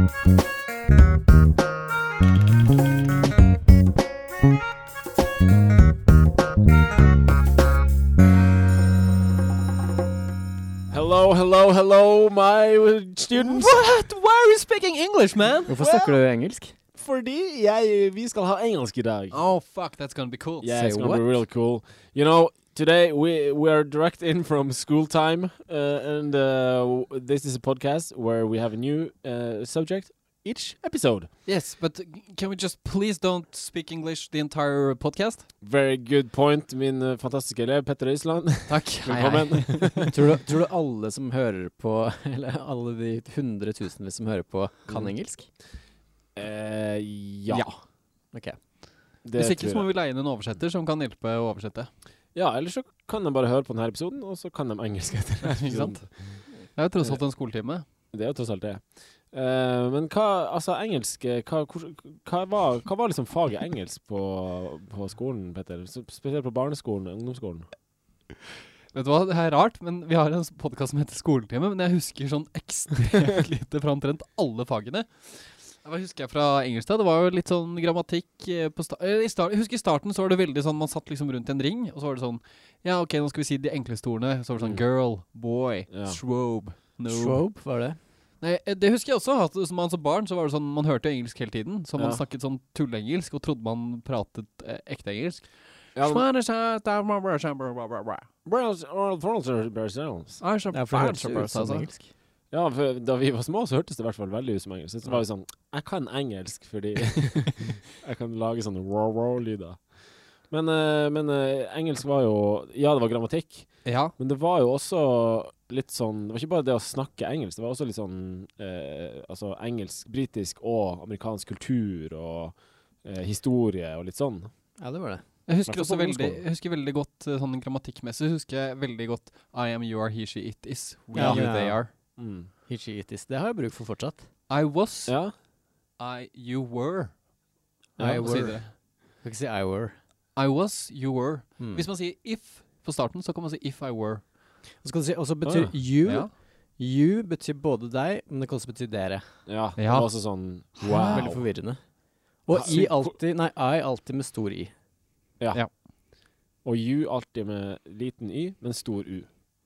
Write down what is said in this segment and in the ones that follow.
Hello, my students. What? Why are you speaking English, man? Hvorfor snakker du engelsk? Fordi vi skal ha engelsk I dag. Oh, fuck, that's gonna be cool. Yeah, Say it's gonna what? be real cool. You know, today we are direct in from school time, and this is a podcast where we have a new subject each episode. Yes, but can we just please don't speak English the entire podcast? Very good point, min fantastiske elev Petter Øysland. Takk. Velkommen. Tror du alle som hører på, eller alle de 100,000 som hører på, kan engelsk? Ja. Ok. Hvis ikke så må vi leie inn en oversetter som kan hjelpe å oversette. Ja, ellers så kan de bare høre på denne episoden, og så kan de engelsk etter denne Ikke sant? episoden. Det er jo tross alt en skoletime. Det er jo tross alt det. Men engelsk, hva var liksom faget engelsk på skolen, Petter? Spesielt på barneskolen og ungdomsskolen? Vet du hva, det er rart, men vi har en podcast som heter Skoletime, men jeg husker sånn ekstremt lite fra omtrent alle fagene. Hva husker jeg fra engelsk da? Det var jo litt sånn grammatikk på jeg husker I starten så var det veldig sånn, man satt liksom rundt en ring, og så var det sånn, ja ok, nå skal vi si de enkleste ordene, så var det sånn girl, boy, shrobe, no. Shrobe, hva det? Nei, det husker jeg også, at som man som barn så var det sånn, man hørte engelsk hele tiden, så man snakket sånn tullengelsk, og trodde man pratet ekte engelsk. Ja, Ja, Ja, for da vi var små så hørtes det I hvert fall veldig ut som engelsk. Så var vi sånn, jeg kan engelsk fordi jeg kan lage sånne raw-lyder. Men engelsk var jo, ja det var grammatikk, men det var jo også litt sånn, det var ikke bare det å snakke engelsk, det var også litt sånn, altså engelsk, britisk og amerikansk kultur og historie og litt sånn. Ja, det var det. Jeg husker også veldig godt sånn grammatikkmessig, husker jeg veldig godt I am, you are, he, she, it is, we, you, they are. He, she, it is. Det har jeg bruk for fortsatt. I was, you were. I were. Kan ikke si I were. I was, you were. Hvis man sier if på starten, så kan man si if I were. Og så betyr you. You betyr både deg, men det kan også bety dere. Ja, det var også sånn, wow. Veldig forvirrende. Og I alltid med stor I. Ja. Og you alltid med liten Y, men stor U.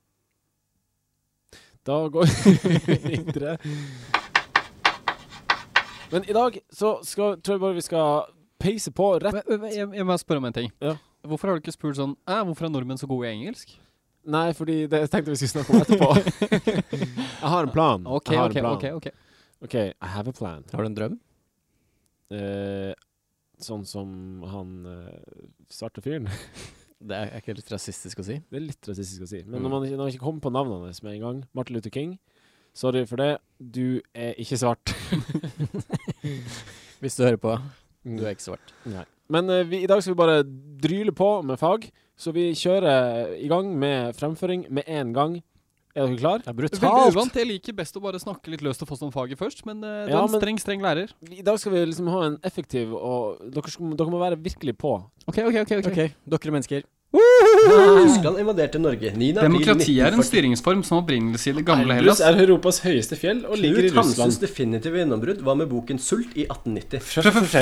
Da går vi videre. Men I dag så tror jeg bare vi skal peise på rett. Jeg må spørre om en ting. Ja. Hvorfor har du ikke spurt sånn, hvorfor nordmenn så gode I engelsk? Nei, fordi det tenkte vi skulle snakke om etterpå. Jeg har en plan. Ok. Ok, I have a plan. Har du en drøm? Sånn som han svarte fyren. Det er ikke litt rasistisk å si. Det er litt rasistisk å si. Men når man ikke kommer på navnene hans med en gang, Martin Luther King, sorry for det, du ikke svart. Hvis du hører på, du ikke svart. Nei. Men I dag skal vi bare dryle på med fag, så vi kjører I gang med fremføring med en gang. Er dere klar? Det brutalt! Veldig uvant, jeg liker best å bare snakke litt løst og få sånn faget først, men du er en streng lærer. I dag skal vi liksom ha en effektiv, og dere må være virkelig på. Ok, dere mennesker. Tyskland invaderte Norge 9. april 1940. Demokrati en styringsform som opprinnelse I det gamle Hellas. Elbrus Europas høyeste fjell og ligger I Knut Russland. Hansens definitive gjennombrudd var med boken Sult I 1890.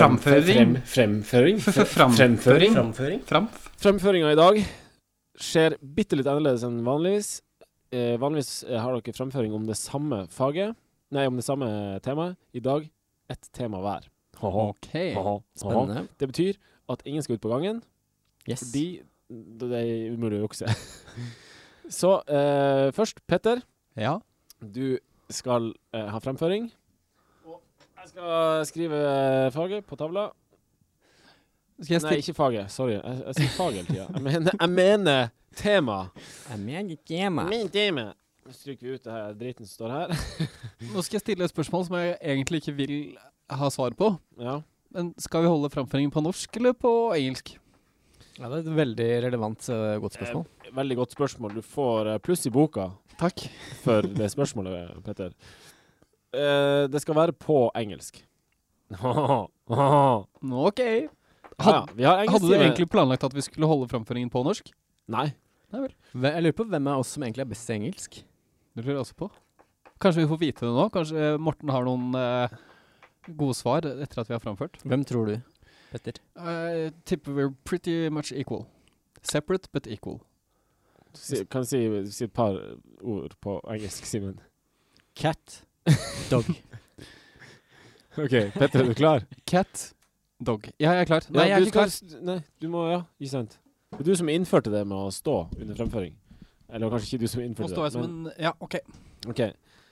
Fremføringen I dag skjer bitte litt annerledes enn vanligvis. Vanligvis har dere fremføring om det samme faget. Nei, om det samme temaet. I dag, ett tema hver. Ok. Spennende. Det betyr at ingen skal ut på gangen. Yes. Fordi det umulig å jukse. Så først, Petter. Ja. Du skal ha fremføring. Og jeg skal skrive faget på tavla. Nei, ikke faget. Sorry. Jeg sier faget hele tiden. Jeg mener tema. Min tema. Nå stryker vi ut det her driten som står her. Nå skal jeg stille et spørsmål som jeg egentlig ikke vil ha svar på. Ja. Men skal vi holde fremføringen på norsk eller på engelsk? Ja, det et veldig relevant godt spørsmål. Veldig godt spørsmål. Du får pluss I boka. Takk. For det spørsmålet, Petter. Det skal være på engelsk. Ok. Hadde du egentlig planlagt at vi skulle holde fremføringen på norsk? Nei. Nei vel. Jeg lurer på hvem av oss som egentlig best I engelsk. Det lurer jeg også på. Kanskje vi får vite det nå? Kanskje Morten har noen gode svar etter at vi har framført. Hvem tror du, Petter? Tipper we're pretty much equal. Separate, but equal. Kan si et par ord på engelsk, Simen? Cat, dog. Ok, Petter, er du klar? Cat, dog. Ja, jeg er klar. Nei, jeg er ikke klar. Nei, du må, ikke sant. Det er du som innførte det med å stå under fremføring. Eller kanskje ikke du som innførte Nå står jeg det. som en... Ja, ok. Ok.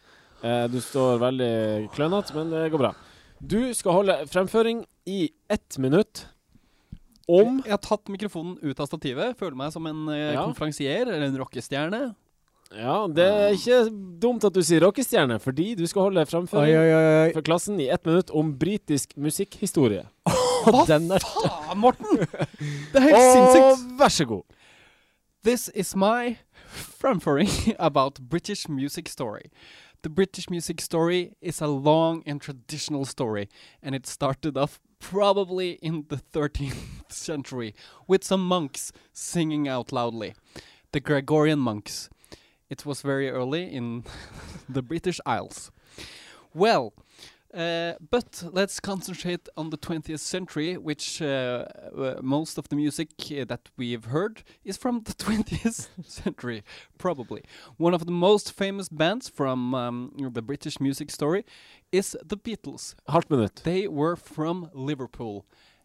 Du står veldig klønete, men det går bra. Du skal holde fremføring i 1 minutt om... Jeg har tatt mikrofonen ut av stativet. Føler meg som en konferansier eller en rockestjerne. Ja, det er ikke dumt at du sier rockestjerne, fordi du skal holde fremføring for klassen i 1 minutt om britisk musikkhistorie. Hva faen, Morten? Det er helt sinnssykt. Vær så god. This is my fremføring about British music story. The British music story is a long and traditional story, and it started off probably in the 13th century with some monks singing out loudly. The Gregorian monks. It was very early in the British Isles. Well, but let's concentrate on the 20th century, which most of the music that we've heard is from the 20th century, probably. One of the most famous bands from the British music story is the Beatles. Halvt minutt. They were from Liverpool,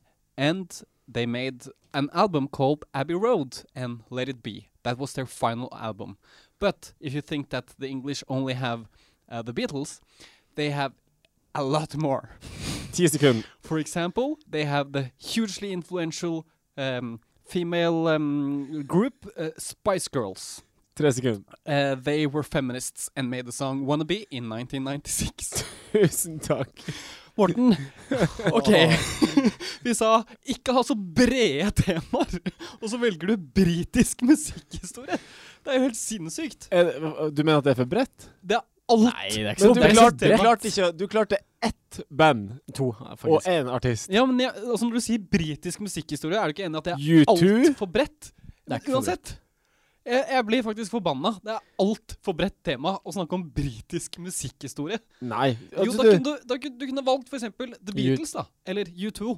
and they made an album called Abbey Road and Let It Be. That was their final album. But if you think that the English only have the Beatles, they have a lot more. 10 sekunder. For example, they have the hugely influential female group Spice Girls. 3 sekunder. They were feminists and made the song Wannabe in 1996. Tusen takk. Morten, ok, vi sa ikke ha så brede temaer, og så velger du britisk musikkhistorie. Det er jo helt sinnssykt. Du mener at det er for bredt? Det er alt. Nei, det er ikke Men du klarte ett band 2, faktisk. og en artist. Ja, men altså når du sier britisk musikkhistorie, er du ikke enig at det er U2? alt for bredt? Det er ikke for uansett. Jeg blir faktisk forbanna. Det er alt for bredt tema å snakke om britisk musikkhistorie. Nei. Jo, da kunne du kunne valgt for eksempel The Beatles da, eller U2.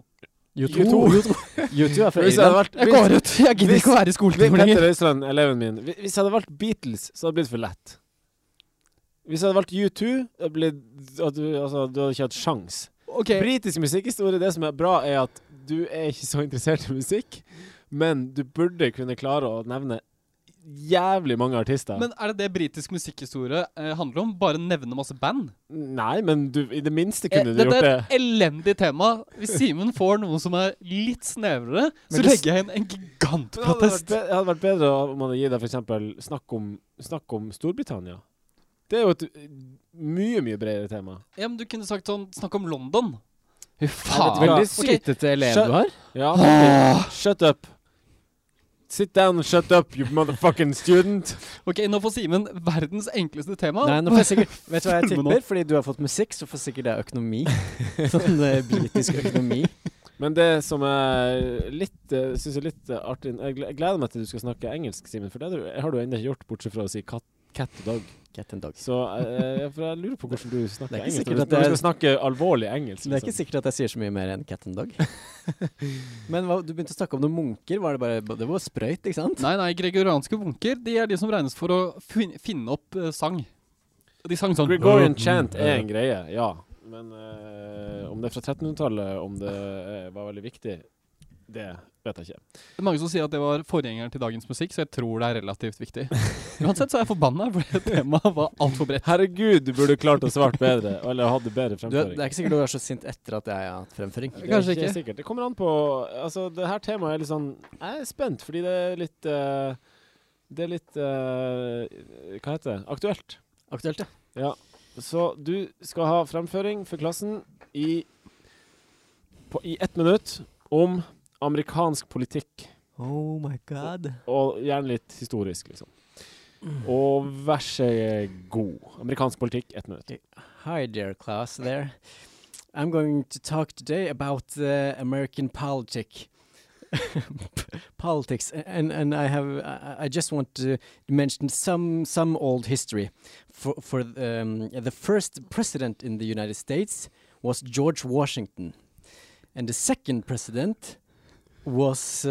U2 er fra Irland. Jeg går ut. Jeg gidder ikke å være i skoletimen lenger. Petter Øystrand, eleven min. Hvis jeg hadde valgt Beatles, så hadde det blitt for lett. Hvis jeg hadde valgt U2, du hadde ikke hatt sjans. Okay. Britisk musikkhistorie, det som er bra, er at du er ikke så interessert i musikk, men du burde kunne klare å nevne jævlig mange artister. Men er det britisk musikkhistorie handler om? Bare nevne masse band? Nei, men i det minste kunne du gjort det. Dette er et elendig tema. Hvis Simen får noe som er litt snevrere, så legger jeg inn en gigantprotest. Det hadde vært bedre om man hadde gitt deg for eksempel snakk om Storbritannia. Det er jo et mye bredere tema. Ja, men du kunne sagt sånn, snakk om London. Faen, veldig sytete elev du har. Ja, okay. Shut up. Sit down and shut up, you motherfucking student. Ok, nå får Simen verdens enkleste tema. Nei, nå får jeg sikkert, vet du hva jeg tipper? Fordi du har fått musikk, så får sikkert det økonomi. Sånn britisk økonomi. Men det som er synes jeg er litt artig, jeg gleder meg til du skal snakke engelsk, Simen, for det har du enda ikke gjort, bortsett fra å si cat og dog. Cat and dog. Så for jeg lurer på hvordan du snakker engelsk. Du skal snakke alvorlig engelsk. Det er ikke sikkert at jeg sier så mye mer enn cat and dog. Men du begynte å snakke om noen munker. Det var sprøyt, ikke sant? Nei, gregorianske munker, de er de som regnes for å finne opp sang. De sang sånn. Gregorian chant er en greie, ja. Men om det er fra 1300-tallet, om det var veldig viktig, det vet jeg ikke. Det er mange som sier at det var forgjengeren til dagens musikk, så jeg tror det er relativt viktig. Uansett så er jeg forbannet, for temaet var alt for bredt. Herregud, du burde klart å svart bedre, eller hadde bedre fremføring. Det er ikke sikkert du er så sint etter at jeg har hatt fremføring. Kanskje ikke. Sikkert. Det kommer an på, altså det her temaet er litt sånn, jeg er spent, fordi det er litt, hva heter det? Aktuelt. Aktuelt, ja. Ja, så du skal ha fremføring for klassen i 1 minutt om amerikansk politikk. Oh my god. Og gjerne litt historisk, liksom. Og vær så god. Amerikansk politikk, 1 minutt. Hi, dear class there. I'm going to talk today about American politics. And I just want to mention some old history. For the first president in the United States was George Washington. And the second president was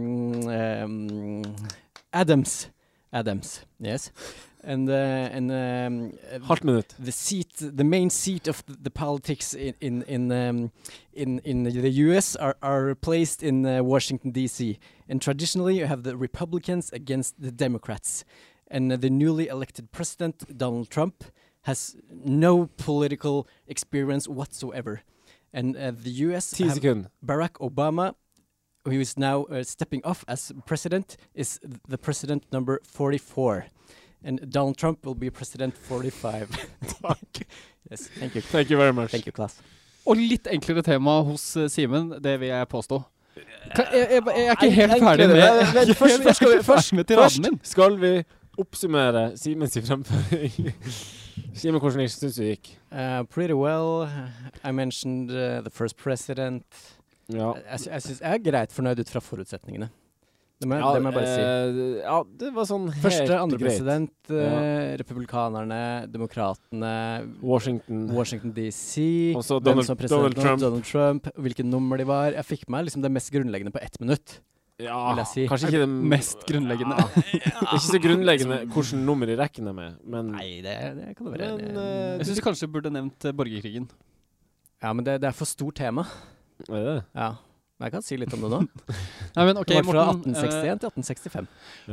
Adams. Adams, yes. And Halvt minutt. the main seat of the politics in the U.S. are placed in Washington D.C. And traditionally, you have the Republicans against the Democrats, and the newly elected president Donald Trump has no political experience whatsoever. And the U.S. 10 have sekunder. Barack Obama, who is now stepping off as president, is the president number 44. And Donald Trump will be president 45. Yes, thank you. Thank you very much. Thank you, class. Og litt enklere tema hos Simen, det vil jeg påstå. Jeg er ikke helt ferdig med Først skal vi oppsummere Simens fremføring. Simen, hvordan synes du gikk? Pretty well. I mentioned the first president. Ja. Jeg synes jeg er greit fornøyd ut fra forutsetningene. Det må jeg bare si. Ja, det var sånn helt Første, andre greit. president, republikanerne, demokratene, Washington D.C., Og så hvem Donald, som president, Donald Trump. Donald Trump, hvilket nummer de var. Jeg fikk med liksom det mest grunnleggende på 1 minutt. Ja, vil jeg si. kanskje ikke det mest grunnleggende. Det er ikke så grunnleggende hvordan nummer i rekken er med, men Nei, det kan det være. Men, Jeg synes kanskje burde nevnt borgerkrigen. Ja, men det er for stort tema. er det det? Ja. Men jeg kan si litt om det nå. Nei, men ok, Det var fra Morten, 1861 til 1865.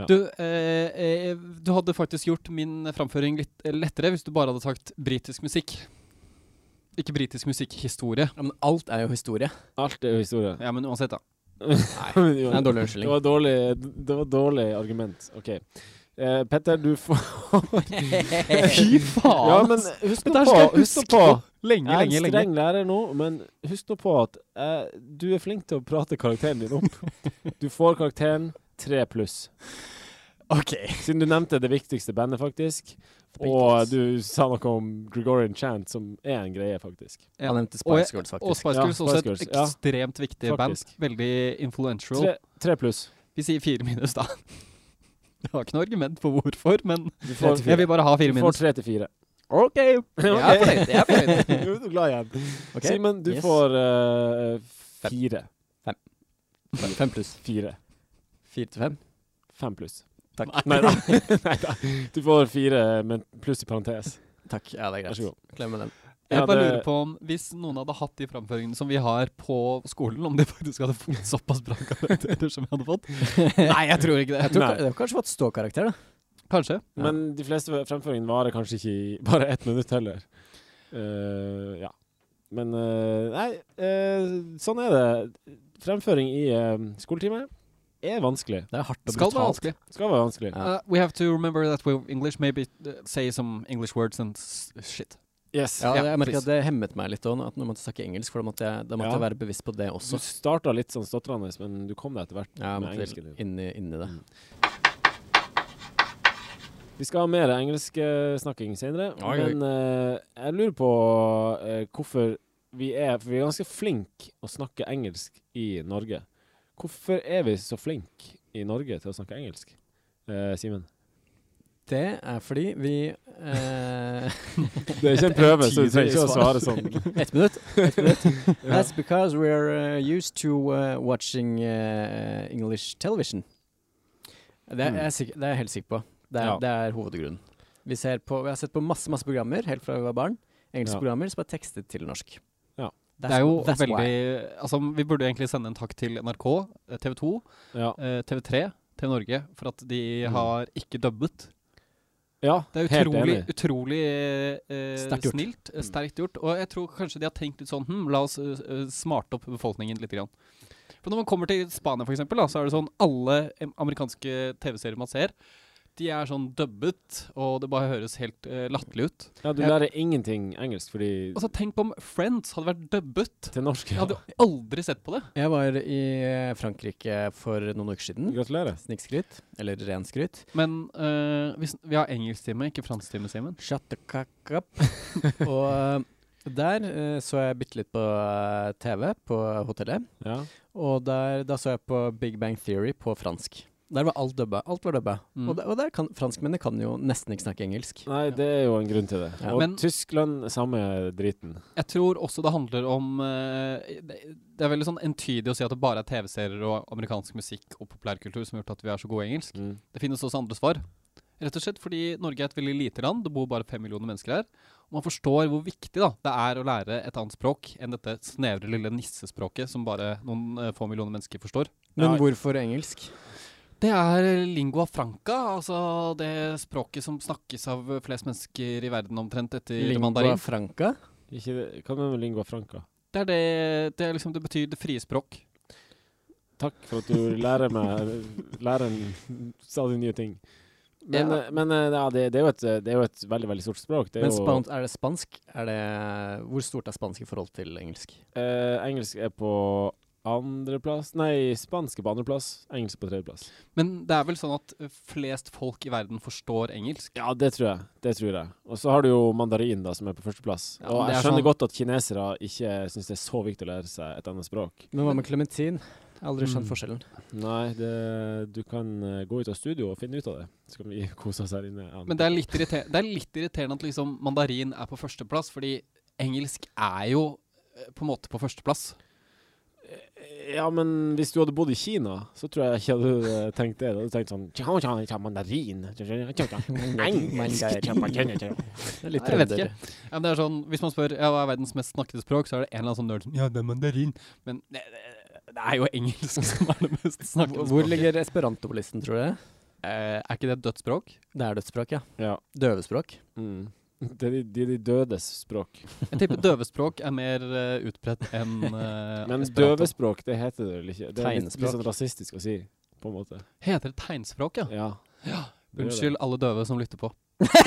du hadde faktisk gjort min framføring litt lettere hvis du bare hadde sagt britisk musikk. Ikke britisk musikkhistorie. Ja, men alt er jo historie. Alt er jo historie. Ja, men uansett da. Det er en dårlig unnskyldning. Det var dårlig argument. Ok. Petter, du får Fy faen! Ja, men husk Dette nå skal jeg på huske lenge, Jeg er lenge, en lenge. streng lærer nå, men husk nå på at du er flink til å prate karakteren din opp. Du får karakteren 3+. Ok. Siden du nevnte det viktigste bandet, faktisk. Og du sa noe om Gregorian Chant, som er en greie, faktisk. Ja. Han nevnte Spice Girls, Og faktisk. Spice Girls Ja, også Spice Girls, et ja. ekstremt viktig Faktisk. band. Veldig influential. 3+. Vi sier 4- da. Jeg har ikke noe argument for hvorfor, men Du får, jeg vil bare ha 4-. du får 3 til 4. Ok, jeg er fornøyd, jeg er fornøyd. Nå er du glad igjen. Ok, Simen, du yes. får 4. 5+. 4. 4 til 5. 5+. Takk. Neida. Neida. Du får 4 med pluss i parentes. Takk, ja, det er Vær så greit. god. Glem med den. Jeg Ja, bare det- lurer på om hvis noen hadde hatt de framføringene som vi har på skolen, om de faktisk hadde fått såpass bra karakterer som vi hadde fått. Nei, jeg tror ikke det. Jeg tror Nei. det har kanskje fått ståkarakter, da. Kanskje. Men de fleste fremføringene varer kanskje ikke i bare 1 minutt heller. Ja. Men nei, sånn er det. Fremføring i skoletime er vanskelig. Det er hardt og Skal være brutalt. vanskelig. Skal være vanskelig. Ja. We have to remember that we're English, maybe say some English words and shit. Yes. Ja, jeg merker please. at det hemmet meg litt også, at når man måtte snakke engelsk, for da måtte Ja. jeg være bevisst på det Du også. startet litt sånn stotrende, men du kom deg etter hvert Ja, jeg med måtte engelsken din. inn i det. Vi skal ha mer engelsksnakking senere, Oi, oi. men jeg lurer på hvorfor vi er, for vi er ganske flink å snakke engelsk i Norge. Hvorfor er vi så flink i Norge til å snakke engelsk? Simen? Det er fordi vi Det er ikke en prøve, så du trenger ikke å svare sånn. 1 minutt. 1 minutt. That's because we're used to watching English television. Det er jeg helt sikker på. Det er hovedgrunnen. Vi har sett på masse programmer helt fra vi var barn. Engelske Ja. programmer som er tekstet til norsk. Ja. Det er jo that's veldig why. Altså, vi burde egentlig sende en takk til NRK, TV 2, Ja. TV3, TV Norge, for at de har ikke dubbet. Ja, Det er helt enig. utrolig Sterkt gjort. snilt, sterkt gjort. Og jeg tror kanskje de har tenkt litt sånn, la oss smarte opp befolkningen litt grann. For når man kommer til Spania for eksempel, da, så er det sånn, alle amerikanske TV-serier man ser, de er sånn dubbet, og det bare høres helt latterlig ut. Ja, du lærer ingenting engelsk fordi Altså, tenk på om Friends hadde vært dubbet. til norsk. Jeg Ja. hadde aldri sett på det. Jeg var i Frankrike for noen uker siden. Gratulerer. Snikskryt, eller ren skryt. Men vi har engelsktime, ikke fransktime, Simen. Shut the cock up. Og der så jeg bitte litt på TV på hotellet. Ja. Og da så jeg på Big Bang Theory på fransk. Der var alt dubba. Alt var dubba. Mm. Og der kan, franskmennene kan jo nesten ikke snakke engelsk. Nei, det er jo en grunn til det. Ja. Og Men- Tyskland, samme driten. Jeg tror også det handler om det er veldig sånn entydig å si at det bare er TV-serier og amerikansk musikk og populærkultur som har gjort at vi er så gode i engelsk. Mm. Det finnes også andre svar. Rett og slett fordi Norge er et veldig lite land. Det bor bare 5 millioner mennesker her. Og man forstår hvor viktig da, det er å lære et annet språk enn dette snevre lille nissespråket som bare noen få millioner mennesker forstår. Men Ja. hvorfor engelsk? Det er lingua franca, altså det språket som snakkes av flest mennesker i verden omtrent etter Lingua mandarin. franca? Ikke det, hva med lingua franca? Det er liksom, det betyr det frie språk. Takk for at du lærer en stadig nye ting. Men, Ja. ja, det er jo et veldig, veldig stort språk. Det er Men jo, er det spansk? Hvor stort er spansk i forhold til engelsk? engelsk er på andreplass. Nei, spansk er på andreplass. Engelsk på tredjeplass. Men det er vel sånn at flest folk i verden forstår engelsk. Ja, det tror jeg. Det tror jeg. Og så har du jo mandarin, da, som er på førsteplass. Ja, Og det jeg er skjønner sånn- godt at kinesere ikke syns det er så viktig å lære seg et annet språk. Men hva med clementin? Aldri skjønt Mm. forskjellen. Nei, du kan gå ut av studio og finne ut av det. Så kan vi kose oss her inne. Ja. Men det er litt irriterende at liksom mandarin er på førsteplass, fordi engelsk er jo på en måte på førsteplass. Ja, men hvis du hadde bodd i Kina, så tror jeg ikke du hadde tenkt det. Du hadde tenkt sånn mandarin. Det er litt Nei, jeg vet trønder. ikke. Ja, men det er sånn, hvis man spør hva er verdens mest snakkede språk, så er det en eller annen sånn nerd som ja, det er mandarin. Men det er jo engelsk som er det mest snakkede Hvor språket. ligger esperanto på listen, tror du? Er ikke det et dødt språk? Det er dødsspråk, ja. Ja. Døvespråk. Mm. Det er de dødes språk. Jeg tipper døvespråk er mer utbredt enn Men esperanto. døvespråk, det heter det vel ikke? Det er litt Tegnspråk. sånn rasistisk å si, på en måte. Heter det tegnspråk, ja? Ja. Ja. Det gjør det. Unnskyld alle døve som lytter på.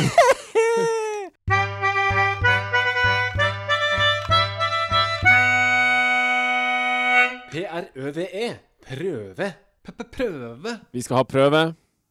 PRØVE. Prøve. Prøve. Vi skal ha prøve.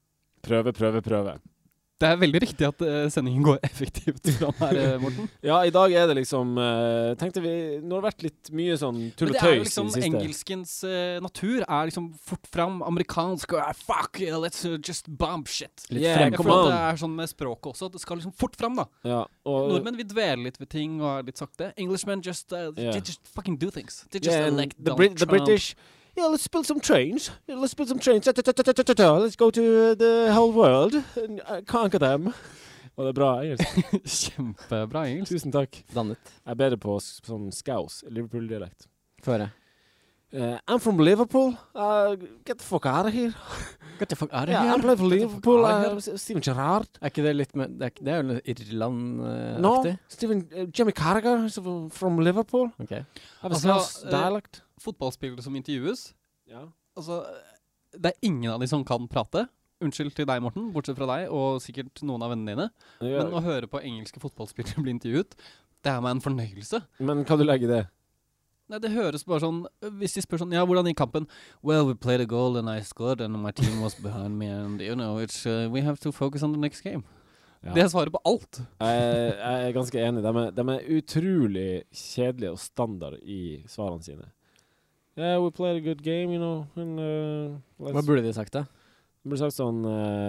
Prøve. Det er veldig riktig at sendingen går effektivt fram her, Morten. Ja, i dag er det liksom tenkte vi, nå har det vært litt mye sånn tull Men og det er jo tøys liksom i det siste. engelskens natur er liksom fort fram amerikansk og fuck, let's just bomb shit. Litt Yeah, Jeg come føler at on. det er sånn med språket også, at det skal liksom fort fram da. Ja, og Nordmenn vil dvele litt ved ting og er litt sakte. Englishmen just, Yeah. they just fucking do things. They just yeah, and elect the, Donald the Trump. British. Yeah, let's build some trains. Yeah, let's build some trains. Let's go to the whole world and conquer them. Og det er bra engelsk. Kjempebra engelsk. Tusen takk. Dannet. Jeg er bedre på sånn scouse, Liverpool-dialekt. Få høre. I'm from Liverpool. Get the fuck out of here. Get the fuck out of Yeah, here. I'm playing for Liverpool. out of Steven Gerrard. Er ikke det litt med Det er jo Irland-aktig? No, Steven Jimmy Carragher is from Liverpool. Ok. I have a Altså, Scouse dialect. Fotballspillere som intervjues, Ja. altså, det er ingen av de som kan prate. Unnskyld til deg, Morten, bortsett fra deg, og sikkert noen av vennene dine. Men å høre på engelske fotballspillere bli intervjuet, det er meg en fornøyelse. Men kan du legge i det? Nei, det høres bare sånn, hvis de spør sånn, ja, hvordan gikk kampen? Well, we played a goal and I scored and my team was behind me and, you know, it's, we have to focus on the next game. Ja. Det er svaret på alt. Jeg er ganske enig. De er utrolig kjedelige og standard i svarene sine. Yeah, we played a good game, you know. And, Hva burde de sagt da? Det burde sagt sånn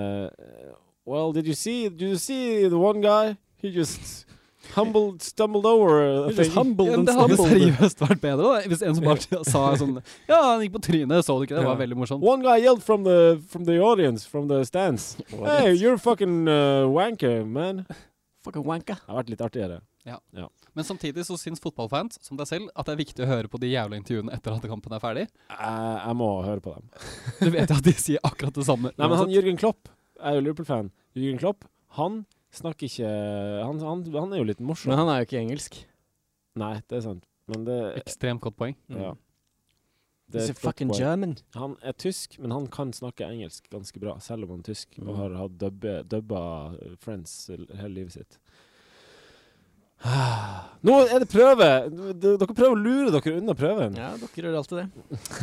well, did you see the one guy? He just stumbled over a He just thing. humbled Ja, and det hadde stumbled. seriøst vært bedre da, hvis en som bare sa sånn, ja, han gikk på trynet, så du ikke det? Det var Ja. veldig morsomt. One guy yelled from the audience, from the stands. Hey, you're a fucking wanker, man. Fucking wanka. Det har vært litt artigere. Men samtidig så syns fotballfans, som deg selv, at det er viktig å høre på de jævla intervjuene etter at kampen er ferdig. Jeg må høre på dem. Du vet jo at de sier akkurat det samme. Nei, men han uansett. Jürgen Klopp, jeg er jo Liverpool-fan. Jürgen Klopp, han snakker ikke han er jo litt morsom. Men han er jo ikke engelsk. Nei, det er sant. Men det Ekstremt godt poeng. ja. Det He's er a et godt fucking poeng. German. Han er tysk, men han kan snakke engelsk ganske bra, selv om han er tysk og har hatt dubba Friends hele livet sitt. Nå er det prøve! Dere prøver å lure dere unna prøven. Ja, dere gjør alltid det.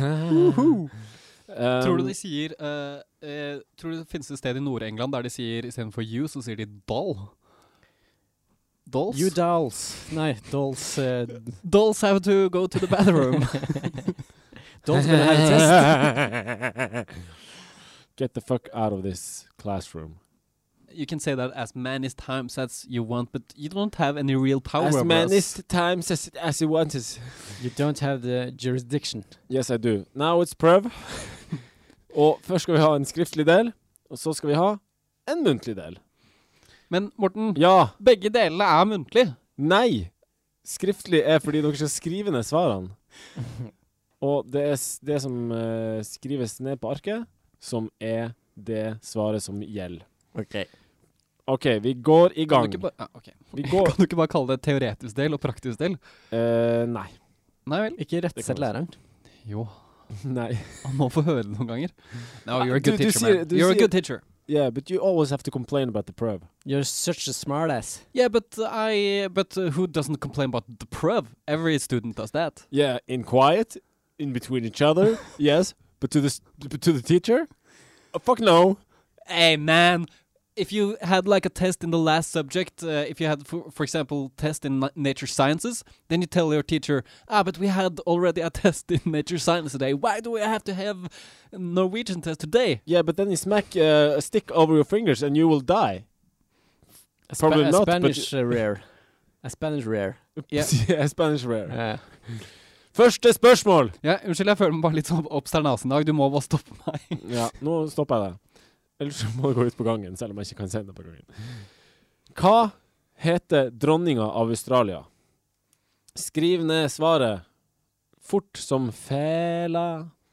Tror du de sier tror du det finnes et sted i Nord-England der de sier istedenfor you, så sier de doll? Dolls? You dolls. Nei, dolls. Dolls have to go to the bathroom. Dolls gonna have a test. Get the fuck out of this classroom. You can say that as many times as you want, but you don't have any real power As over many us. times as you want it. You don't have the jurisdiction. Yes, I do. Now it's prøv. Og først skal vi ha en skriftlig del, og så skal vi ha en muntlig del. Men Morten, Ja, begge delene er muntlig. nei. Skriftlig er fordi dere skal skrive ned svarene. Og det er det som skrives ned på arket, som er det svaret som gjelder. Ok, vi går i gang. Kan du ikke bare, Vi kan går... du ikke bare kalle det teoretisk del og praktisk del? Nei. Nei vel? Ikke rettsett læreren. Jo, Nei. han må få høre det noen ganger. No, you're a Du- good du teacher, sier- man. du You're a sier- good teacher. Yeah, but you always have to complain about the prøv. You're such a smartass. Yeah, but who doesn't complain about the prov? Every student does that. Yeah, in quiet, in between each other, yes. But to the teacher? Fuck no. Hey, man. If you had like a test in the last subject, if you had, for example, test in nature sciences, then you tell your teacher, but we had already a test in nature science today. Why do we have to have a Norwegian test today? Yeah, but then you smack a stick over your fingers and you will die. Probably a not, Spanish rare. A Spanish rare. Yeah. Yeah, Spanish rare. Yeah. Første spørsmål! Ja, unnskyld, jeg føler meg bare litt sånn oppsternase i dag. Du må bare stoppe meg. Ja, nå stopper jeg deg. Ellers så må du gå ut på gangen, selv om jeg ikke kan sende på gangen. Hva heter dronninga av Australia? Skriv ned svaret fort som fela.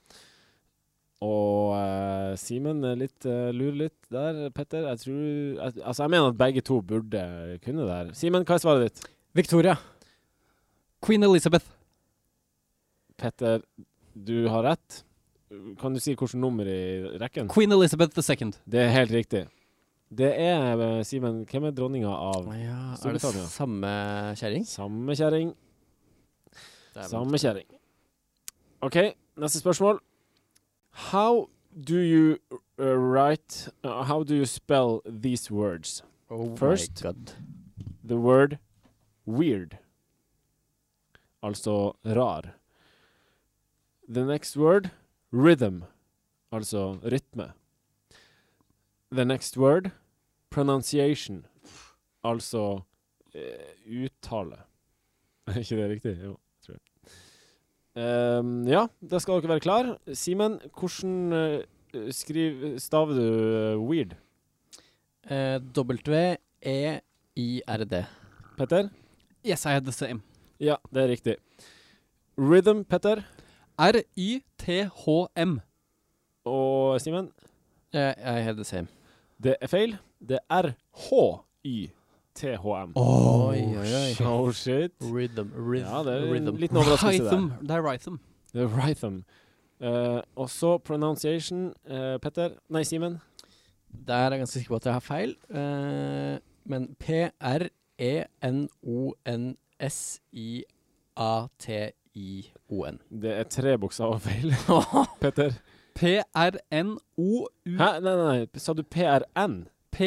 Og Simen lurer litt der. Petter, jeg mener at begge to burde kunne det her. Simen, hva er svaret ditt? Victoria. Queen Elizabeth. Petter, du har rett. Kan du si hvilket nummer i rekken? Queen Elizabeth II. Det er helt riktig. Det er, Simen, hvem er dronninga av Ja, er det Storbritannia? samme kjæring? Samme kjæring. Samme kjæring. Ok, neste spørsmål. How do you write, how do you spell these words? Oh First. my god. The word weird. Altså rar. The next word, rhythm. Altså rytme. The next word, pronunciation. Altså uttale. Er ikke det riktig? Jo, tror jeg. Ja, da skal dere være klar. Simen, hvordan staver du weird? W-E-I-R-D. Petter? Yes, I had the same. Ja, det er riktig. Rhythm, Petter. R-Y-T-H-M. Og Simen? I had the same. Det er feil. Det er R-H-Y-T-H-M. Oi, oi, oi. Oh, shit. Rhythm. Ja, det er en Rhythm. liten overraskelse der. Rhythm. Det er rhythm. Det er rhythm. Og så pronunciation, Petter. Nei, Simen. Der er jeg ganske sikker på at jeg har feil. Men P-R-E-N-O-N-S-I-A-T-I-O-N. Det er 3 bokstaver feil. Petter. P-R-N-O-U. Hæ? Nei. Sa du P-R-N?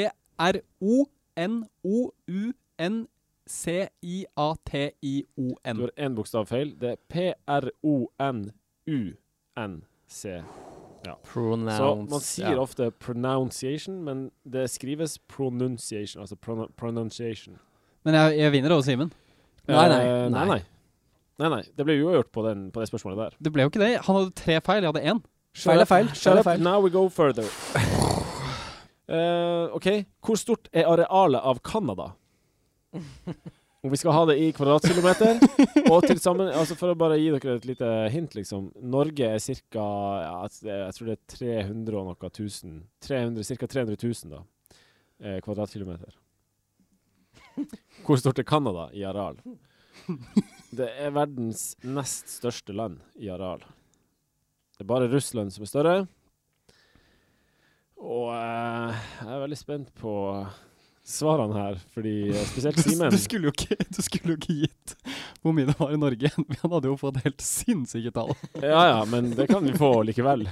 P-R-O-N-O-U-N-C-I-A-T-I-O-N. Du har 1 bokstav feil. Det er P-R-O-N-U-N-C. Pronounce. Så man sier ofte pronunciation, men det skrives pronunciation, altså pronunciation. Men jeg vinner også, Simen. Nei. Det ble uavgjort på det spørsmålet der. Det ble jo ikke det. Han hadde 3 feil, jeg hadde 1. Feil er feil. Shut up. Now we go further. Ok, hvor stort er arealet av Canada? Om vi skal ha det i kvadratkilometer, og til sammen, altså for å bare gi dere et lite hint, liksom, Norge er cirka, jeg tror det er 300 og noe tusen, cirka 300 000 da, kvadratkilometer. Hvor stort er Canada i areal? Det er verdens nest største land i areal. Det er bare Russland som er større. Og jeg er veldig spent på svarene her, fordi spesielt Simen. Du skulle jo ikke gitt hvor mye det var i Norge. Han hadde jo fått helt sinnssyke tall. Ja, men det kan vi få likevel.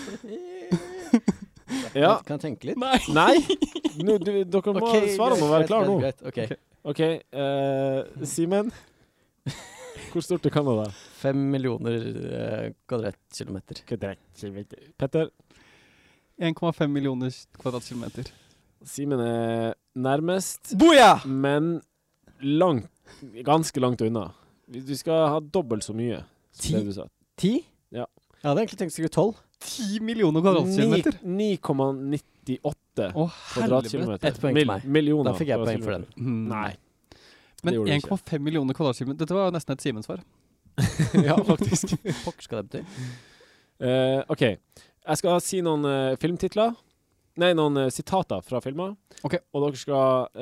Ja. Kan jeg tenke litt? Nei. Dere må svare må være klar nå. Greit. Ok, Simen. Hvor stort er Canada? 5 millioner kvadratkilometer. Petter? 1,5 millioner kvadratkilometer. Simen er nærmest, Boja! men ganske langt unna. Du skal ha dobbelt så mye som det du sa. 10? Ja. Jeg hadde egentlig tenkt sikkert 12. 10 millioner kvadratkilometer? 9,98 kvadratkilometer. Ett poeng til meg. Millioner. Da fikk jeg poeng for den. Nei. Men det gjorde du ikke. 1,5 millioner kvadratkilometer, dette var jo nesten et Siemens-svar. Ja, faktisk. Pokker skal det bety. Ok, jeg skal si noen filmtitler. Nei, noen sitater fra filmer. Ok. Og dere skal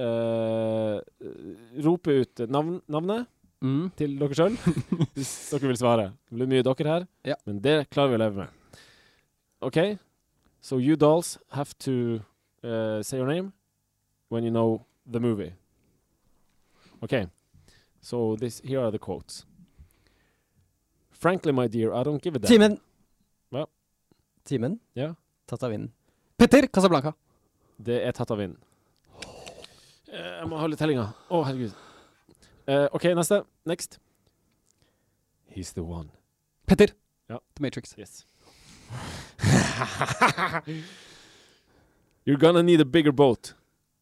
rope ut navnet til dere selv, hvis dere vil svare. Det blir mye dere her, Ja. men det klarer vi å leve med. Ok, so you dolls have to say your name when you know the movie. Okay, so here are the quotes. Frankly, my dear, I don't give a damn. Simen! Hva? Simen? Ja, Tatt av vinden. Petter Casablanca. det er tatt av vinden. Jeg må holde tellinga. Herregud. Ok, next. He's the one. Petter. Ja. The Matrix. Yes. You're gonna need a bigger boat.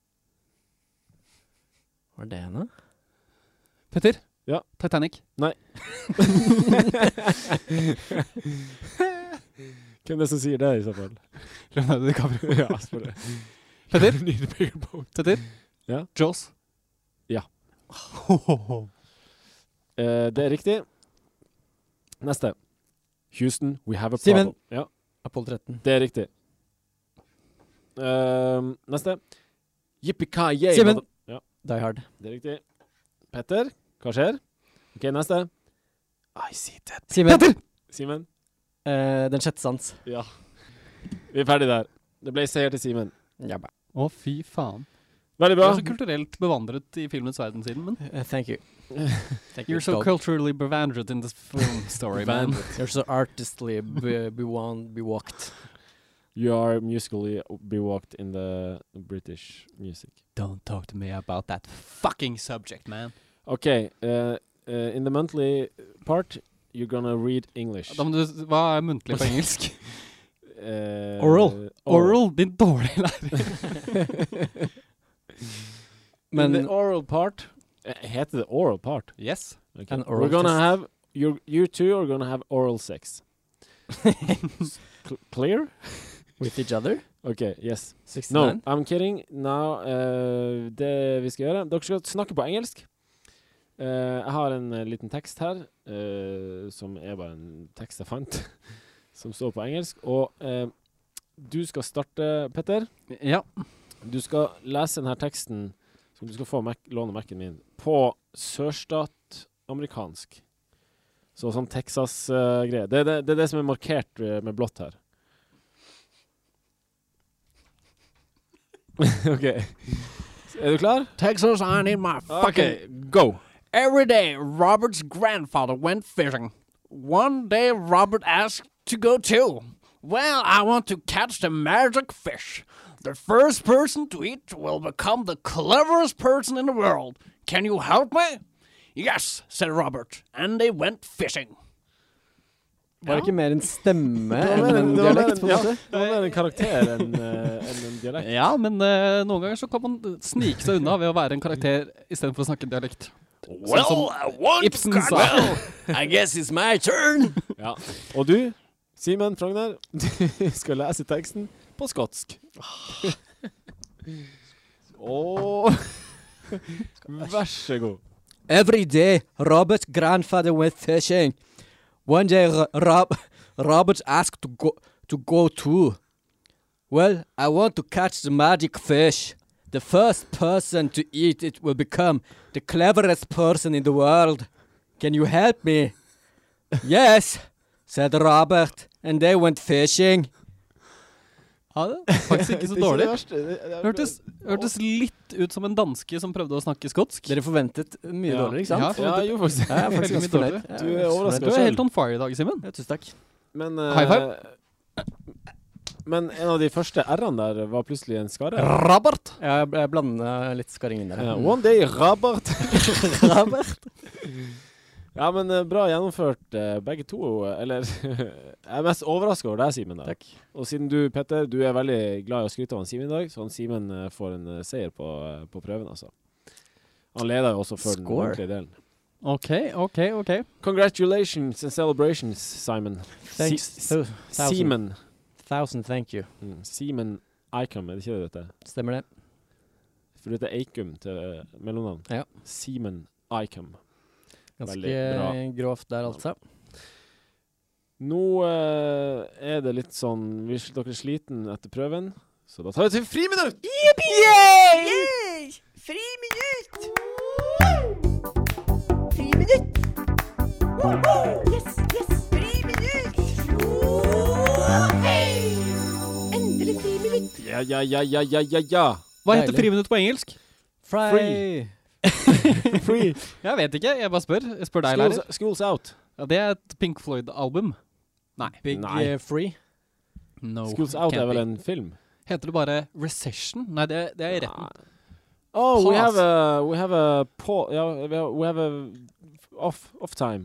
Var det henne? Petter. Ja. Titanic. Nei. Hvem er det som sier det i så fall? Leonardo DiCaprio. Ja, spør det. Petter. Need a bigger boat. Petter. Ja. Jaws. Ja. Det er riktig. Neste. Houston, we have a Simen. problem. Ja, Apollo 13. det er riktig. Neste. Yippee-ki-yay. Simen. Ja, Die Hard. det er riktig. Petter, hva skjer? Ok, neste. I see that. Simen. Simen. Den sjette sans. Ja. Vi er ferdig der. Det ble seier til Simen. Ja, ba. Å, fy faen. Veldig Du bra. er så kulturelt bevandret i filmens verden siden, men Thank you. Thank you're so Gold. culturally bevandret in this film story, man. You're so artistly bewalked. You are musically bewalked in the British music. Don't talk to me about that fucking subject, man. Okay, in the monthly part, you're gonna read English. Da må du, hva er muntlig på engelsk? Oral. Oral, din dårlige lærer. Men Men the oral part, heter det oral part? Yes. Okay. An oral We're gonna test. have, you two are gonna have oral sex. Clear? with each other? Okay, yes. 69? No, I'm kidding. Now, det vi skal gjøre, dere skal snakke på engelsk. Jeg har en liten tekst her, som er bare en tekst jeg fant, som står på engelsk. Og du skal starte, Petter. Ja. Du skal lese denne teksten, som du skal få låne Mac-en min, på sørstat-amerikansk. Så sånn Texas-greie. Det er det som er markert med blått her. Ok. Er du klar? Texas, I need my fucking... Okay, go! Every day, Robert's grandfather went fishing. One day, Robert asked to go too. Well, I want to catch the magic fish. The first person to eat will become the cleverest person in the world. Can you help me? Yes, said Robert, and they went fishing. Var det ikke mer en stemme Det enn var en mer dialekt, på en måte? det var mer en karakter enn en dialekt. Ja, men noen ganger så kan man snike seg unna ved å være en karakter i stedet for å snakke dialekt. Well, I want Ibsen to sa. well, I guess it's my turn. Ja. Og du, Simen Frogner, du skal lese teksten på skotsk. Vær så god. Every day, Robert's grandfather went fishing. One day, Robert asked to go too. Well, I want to catch the magic fish. The first person to eat it will become the cleverest person in the world. Can you help me? Yes, said Robert, and they went fishing. Ja, det er faktisk ikke så dårlig. Hørtes Hørtes litt ut som en danske som prøvde å snakke skotsk. Dere forventet mye Ja. dårligere, ikke sant? Ja, Ja, jo faktisk. Ja, jeg er faktisk Veldig ganske mye fornøyd. Du er overrasket. Du er helt on fire i dag, Simen. Ja, tusen takk. Men, High five. Men en av de første R-ene der var plutselig en skarre. Robert. Jeg blander litt skarring inn der. Ja, one day, Robert. Robert. Ja, men bra gjennomført begge to. Eller jeg er mest overrasket over deg, Simen. Takk. Og siden du, Petter, du er veldig glad i å skryte av han Simen i dag, så han Simen får en seier på prøven, altså. Han leder jo også før den Score. ordentlige delen. OK. Congratulations and celebrations, Simon. Thanks. Simen. Thousand thank you. Simen Eikum, er det ikke det dette? Stemmer det. For dette er Eikum til mellomnavn. Ja. Simen Eikum. Ganske Veldig bra. grovt der, altså. Nå er det litt sånn dere er sliten etter prøven, så da tar vi til friminutt! Yay! Friminutt! Friminutt! Yes, yes! Friminutt! Hey! Endelig friminutt! Ja. Hva heter Deilig. friminutt på engelsk? Free. Free. Jeg vet ikke, jeg bare spør. Jeg spør deg, lærer. School's out. Ja, det er et Pink Floyd-album. Nei. Big Nei. Free. No. School's out can't er vel be. en film? Heter det bare Recession? Nei, det er i retten. Oh, we Pause. have a we have a off time.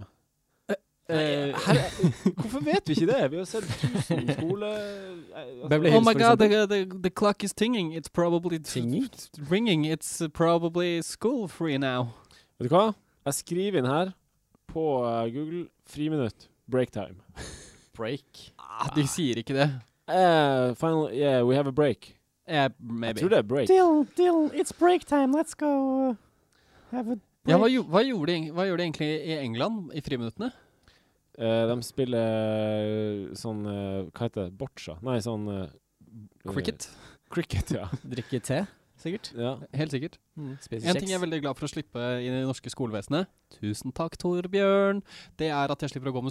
Hvorfor vet vi ikke det? Vi har sett 1000 skole... Beverly Oh Hills, my for god, eksempel. the clock is tinging. It's probably Tinging? ringing. It's probably school free now. Vet du hva? Jeg skriver inn her på Google friminutt, break time. Break. De sier ikke det. Final, yeah, we have a break. Jeg Maybe. tror det er break. Dylan, it's break time. Let's go have a break. Ja, hva gjorde de egentlig i England i friminuttene? De spiller sånn, hva heter det? Boccia? Nei, sånn... Cricket. Cricket, ja. Drikke te, sikkert. ja. Helt sikkert. Spise En kjeks. ting jeg er veldig glad for å slippe i det norske skolevesenet. Tusen takk, Torbjørn. Det er at jeg slipper å gå med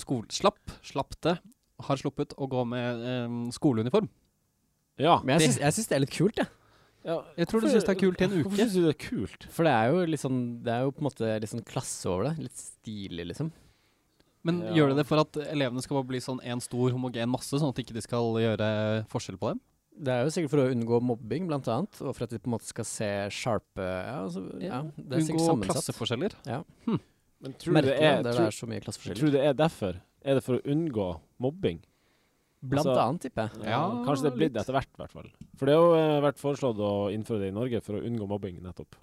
har sluppet å gå med skoleuniform. Ja. Men jeg synes det er litt kult, jeg. ja. Jeg tror du synes det er kult i en Hvorfor uke. synes du det er kult? For det er jo litt sånn, det er jo på en måte litt sånn klasse over det. Litt stilig, liksom. Men Ja. gjør det det for at elevene skal bare bli sånn en stor homogen masse, sånn at ikke de skal gjøre forskjell på dem? Det er jo sikkert for å unngå mobbing, blant annet. Og for at de på en måte skal se sharpe... Ja, altså, ja det er sikkert Unngå sammensatt. klasseforskjeller. Men tror du det Merkelig er, der det tror, er så mye klasseforskjeller. tror du det er derfor? Er det for å unngå mobbing? Blant altså- annet, tipper jeg. Ja, Kanskje det er blitt litt. etter hvert, i hvert fall. For det har jo vært foreslått å innføre det i Norge for å unngå mobbing, nettopp.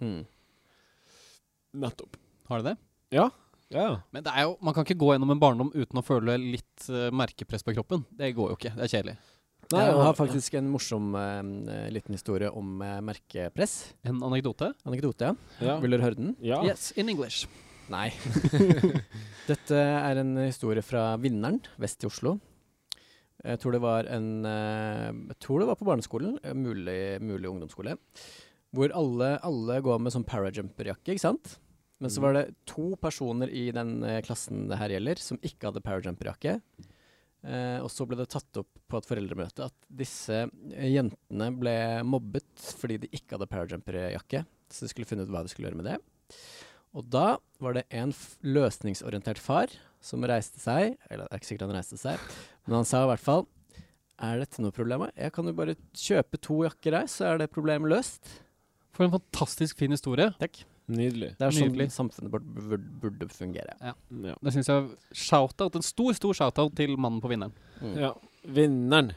Nettopp. Har det det? Ja. Men det er jo, man kan ikke gå gjennom en barndom uten å føle litt merkepress på kroppen. Det går jo ikke, det er kjedelig. Nei, Jeg og- har faktisk en morsom liten historie om merkepress. En anekdote? Anekdote, ja. Ja. Vil dere høre den? Ja. Yes, in English. Nei. Dette er en historie fra Vinneren, vest i Oslo. Jeg tror det var på barneskolen, mulig ungdomsskole, hvor alle går med sånn parajumperjakke, ikke sant? Men så var det 2 personer i den klassen det her gjelder, som ikke hadde parajumperjakke. Og så ble det tatt opp på et foreldremøte at disse jentene ble mobbet fordi de ikke hadde parajumperjakke, så de skulle finne ut hva de skulle gjøre med det. Og da var det en løsningsorientert far som reiste seg, eller det er ikke sikkert han reiste seg, men han sa i hvert fall, er dette noe problem? Jeg kan jo bare kjøpe 2 jakker her, så er det problemet løst. For en fantastisk fin historie. Takk. Nydelig. Det er sånn Nydelig. samfunnet burde fungere. Ja. Det synes jeg shoutout, en stor shoutout til mannen på Vinneren. Ja. Vinneren.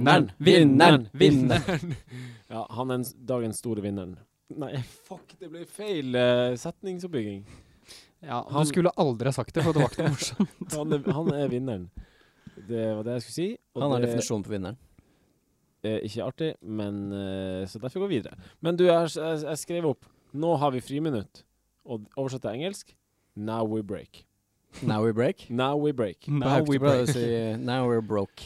Ja, han er dagens store vinneren. Nei, fuck, det ble feil setningsoppbygging. Ja, Han- du skulle aldri ha sagt det, for det var ikke noe morsomt. Han er vinneren. Det var det jeg skulle si. Og Han har det definisjonen på vinneren. er ikke artig, men så derfor går vi videre. Men du, jeg skrev opp, nå har vi friminutt, og oversatt til engelsk, now we break. Now we break. Now we break. På Now we høyeste pleier break. å si now we're broke.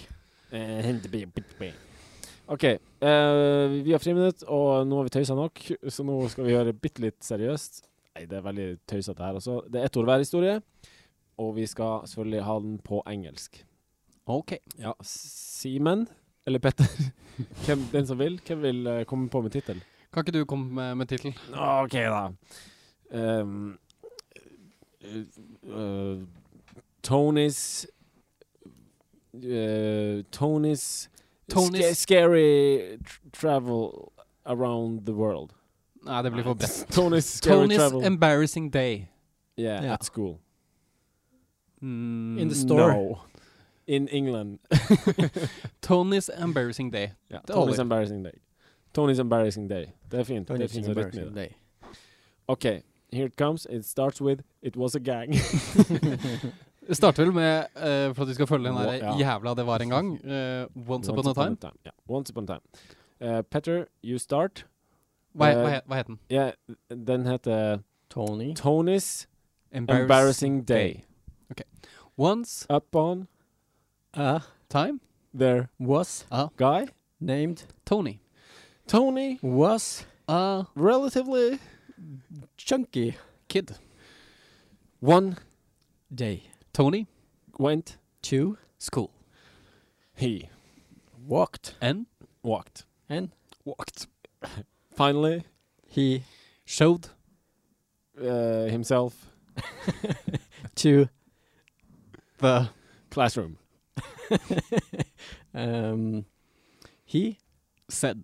Ok, vi har friminutt, og nå har vi tøysa nok, så nå skal vi gjøre bitte litt seriøst. Nei, det er veldig tøysete her også. Det er ett ord hver historie, og vi skal selvfølgelig ha den på engelsk. Ok. Ja, Simen, eller Petter, den som vil, hvem vil komme på med titel? Kan ikke du komme med titel? Ok da. Tony's scary travel around the world. Nei, det blir for bredt. Tony's scary Tony's travel. embarrassing day. Yeah, Ja. at school. In the store. No. In England. Tony's Embarrassing Day. Ja, Det Tony's holder. Embarrassing Day. Tony's Embarrassing Day. Det er fint. Det er fint som rytme i det. Day. Okay, here it comes. It starts with It was a gang. Det starter vel med, for at vi skal følge den der Ja. jævla det var en gang, Once Upon a Time. Ja, Once Upon a Time. Petter, you start. Hva het den? Ja, den heter Tony. Tony's Embarrassing Day. Once Upon Time, their Was guy, named Tony. Tony, was relatively chunky Kid. one day. Tony. went, To School. he walked And walked. and walked. Finally, he Showed himself to the classroom. he said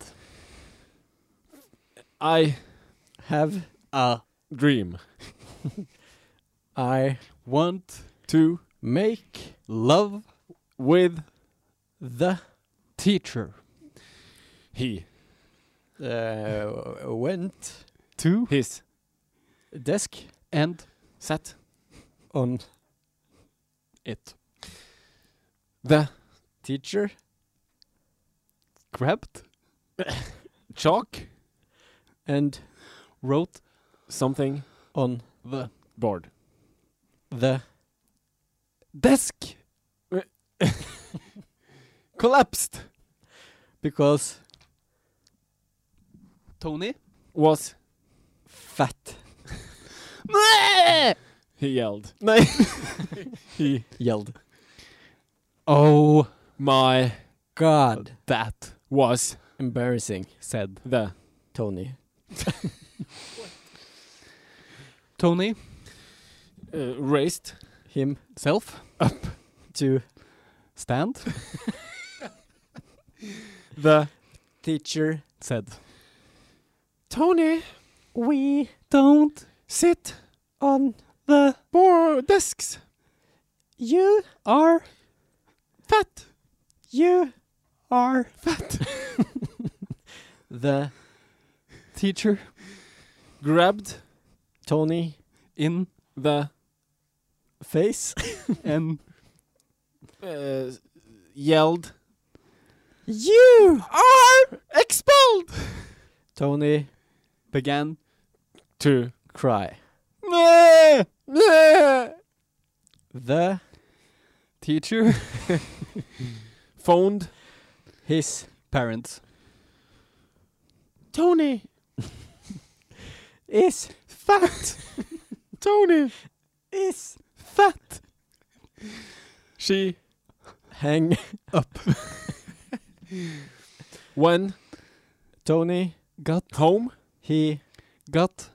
I have a dream I want to make love with the teacher he went to his desk and sat on it. the teacher Grabbed chalk and wrote something on the board. the desk Collapsed because Tony was fat he yelled. Nej. He yelled. Oh my God, that was embarrassing, said the Tony. Tony raised Himself up to stand the teacher said Tony we don't sit on the board desks. you are Fat. you are Fat. the teacher Grabbed Tony in the face and yelled you are expelled. Tony began To cry. The teacher phoned his parents Tony is fat. Tony is fat. She hang up when Tony got home he got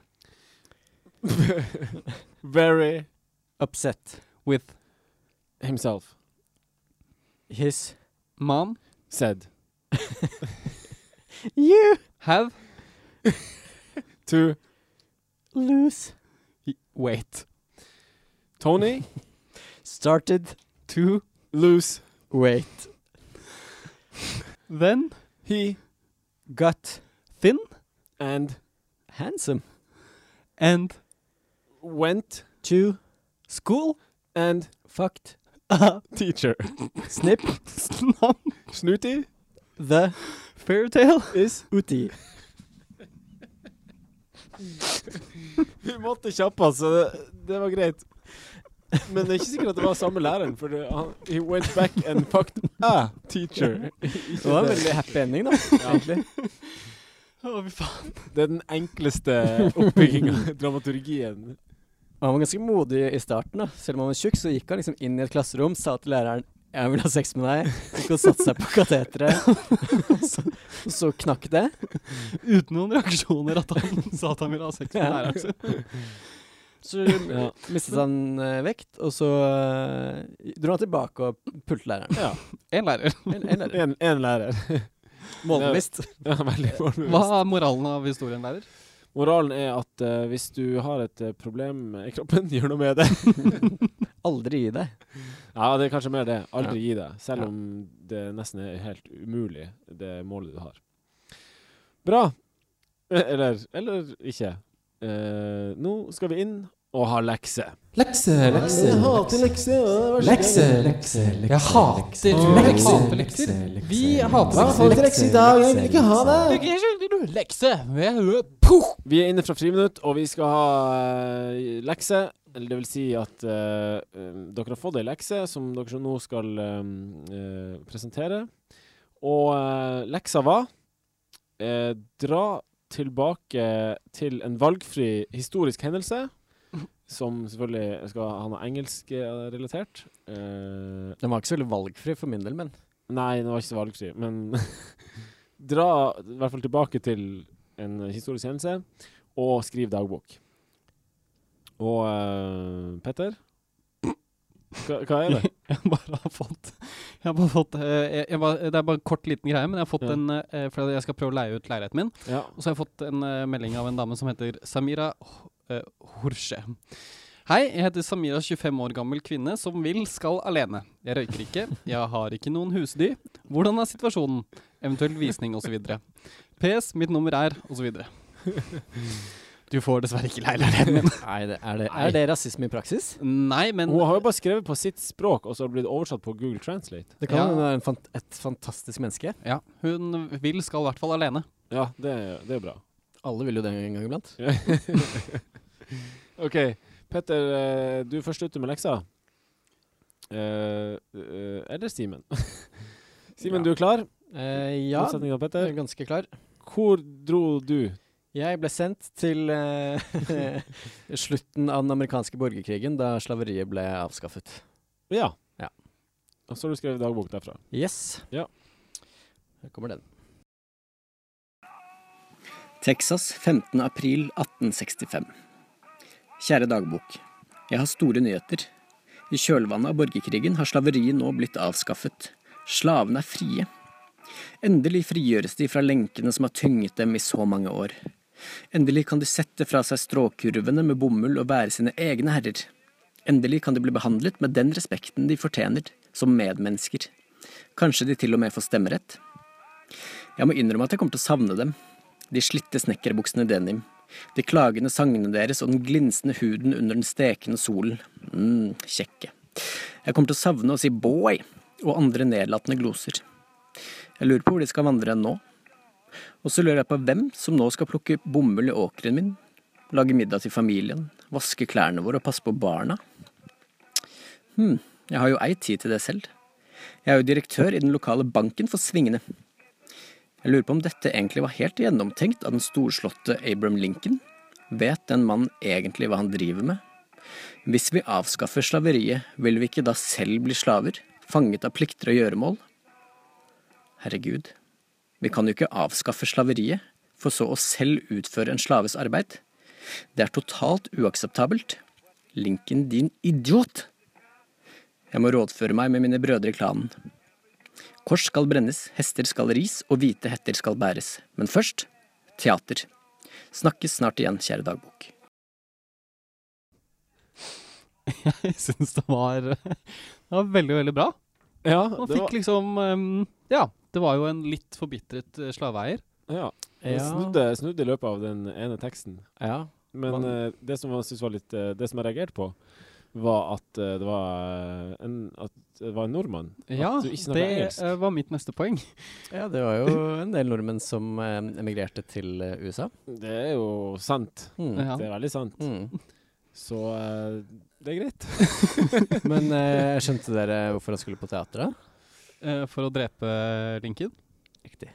very upset. with himself His mom said you have to lose wait Tony started to lose weight. then he Got thin and handsome. and went To school and fucked teacher snip snap Snooty the fairy tale is uti. Vi måtte kjappe oss, så det var greit. Men det er ikke sikkert at det var samme læreren, for he went back and fucked a teacher. Det var en veldig happy ending, da. Egentlig. Å, fy faen. Det er den enkleste oppbyggingen av dramaturgien. Han var ganske modig i starten, da. Selv om han var tjukk, så gikk han liksom inn i et klasserom, sa til læreren 'Jeg vil ha sex med deg', gikk og satte seg på kateteret, og så knakk det. Uten noen reaksjoner at han sa at han ville ha sex med læreren sin. Så mistet han vekt, og så dro han tilbake og pulte læreren. Ja. En lærer. En lærer. En lærer. Målbevisst. Ja, veldig målbevisst. Hva er moralen av historien, lærer? Moralen er at hvis du har et problem i kroppen, gjør noe med det. Aldri gi deg. Ja, det er kanskje mer det. Aldri gi deg, selv om det nesten er helt umulig, det målet du har. Bra. Eller ikke. Nå skal vi inn og ha lekse. Lekse. Jeg hater lekse. Jeg hater lekser. Vi hater lekser i dag. Jeg vil ikke ha det. Lekse! Vi er inne fra Friminutt, og vi skal ha lekse. Eller det vil si at dere har fått en lekse som dere nå skal presentere. Og leksa var dra tilbake til en valgfri historisk hendelse, som selvfølgelig skal ha noe engelsk relatert. Den var ikke så veldig valgfri for min del, men... Nei, den var ikke så valgfri, men dra i hvert fall tilbake til en historisk hendelse, og skriv dagbok. Og Petter? Hva er det? Jeg har bare fått det er bare en kort liten greie, men jeg har fått en for jeg skal prøve å leie ut leiligheten min. Ja. Og så har jeg fått en melding av en dame som heter Samira Horsche. Hei, jeg heter Samira, 25 år gammel kvinne som skal alene. Jeg røyker ikke, jeg har ikke noen husdyr. Hvordan er situasjonen? Eventuelt visning og så videre. PS, mitt nummer er, og så videre. Du får dessverre ikke leiligheten min. Nei, er det rasisme i praksis? Nei, men... Hun har jo bare skrevet på sitt språk, og så har det blitt oversatt på Google Translate. Det kan være et fantastisk menneske. Ja, hun skal i hvert fall alene. Ja, det er bra. Alle vil jo det en gang iblant. Ok, Petter, du først ute med leksa. Eller Simen? Simen, du er klar? Ja, Motsetning av Petter. jeg er ganske klar. Hvor dro du? Jeg ble sendt til slutten av den amerikanske borgerkrigen, da slaveriet ble avskaffet. Ja. Ja. Og så har du skrevet dagbok derfra. Yes. Ja. Her kommer den. Texas, 15. april 1865. Kjære dagbok. Jeg har store nyheter. I kjølvannet av borgerkrigen har slaveriet nå blitt avskaffet. Slavene er frie. Endelig frigjøres de fra lenkene som har tynget dem i så mange år. Endelig kan de sette fra seg stråkurvene med bomull og være sine egne herrer. Endelig kan de bli behandlet med den respekten de fortjener, som medmennesker. Kanskje de til og med får stemmerett. Jeg må innrømme at jeg kommer til å savne dem. De slitte snekkerbuksene i denim. De klagende sangene deres og den glinsende huden under den stekende solen. Kjekke. Jeg kommer til å savne å si boy og andre nedlatende gloser. Jeg lurer på hvor de skal vandre nå. Og så lurer jeg på hvem som nå skal plukke bomull i åkeren min, lage middag til familien, vaske klærne våre og passe på barna. Jeg har jo ei tid til det selv. Jeg er jo direktør i den lokale banken for Svingene. Jeg lurer på om dette egentlig var helt gjennomtenkt av den storslåtte Abraham Lincoln. Vet den mannen egentlig hva han driver med? Hvis vi avskaffer slaveriet, vil vi ikke da selv bli slaver, fanget av plikter og gjøremål? Herregud, vi kan jo ikke avskaffe slaveriet, for så å selv utføre en slaves arbeid. Det er totalt uakseptabelt. Lincoln, din idiot! Jeg må rådføre meg med mine brødre i klanen. Kors skal brennes, hester skal ris, og hvite hetter skal bæres. Men først, teater. Snakkes snart igjen, kjære dagbok. Jeg synes det var veldig, veldig bra. Ja, Man fikk liksom, det var jo en litt forbitret slaveeier. Ja. Ja. Det snudde i løpet av den ene teksten. Ja. Men det som jeg synes var litt, det som jeg reagerte på, var at det var en nordmann. Ja, At du ikke snakker engelsk. det var mitt neste poeng. Ja, det var jo en del nordmenn som emigrerte til USA. Det er jo sant. Ja. Det er veldig sant. Så det er greit. Men skjønte dere hvorfor han skulle på teatret? For å drepe Lincoln. Riktig.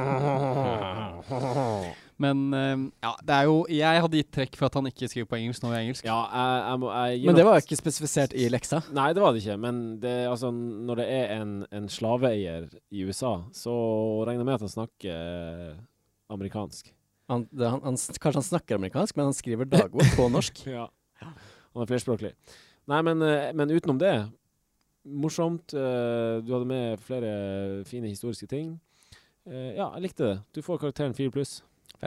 Men det er jo, jeg hadde gitt trekk for at han ikke skriver på engelsk når vi er engelsk. Ja, jeg gir Men det nok- var ikke spesifisert i leksa. Nei, det var det ikke. Men det, altså, når det er en slaveeier i USA, så regner jeg med at han snakker amerikansk. Kanskje han snakker amerikansk, men han skriver dagbok på norsk. Ja. Han er flerspråklig. Nei, men utenom det, morsomt. Du hadde med flere fine historiske ting. Ja, jeg likte det. Du får karakteren 4+.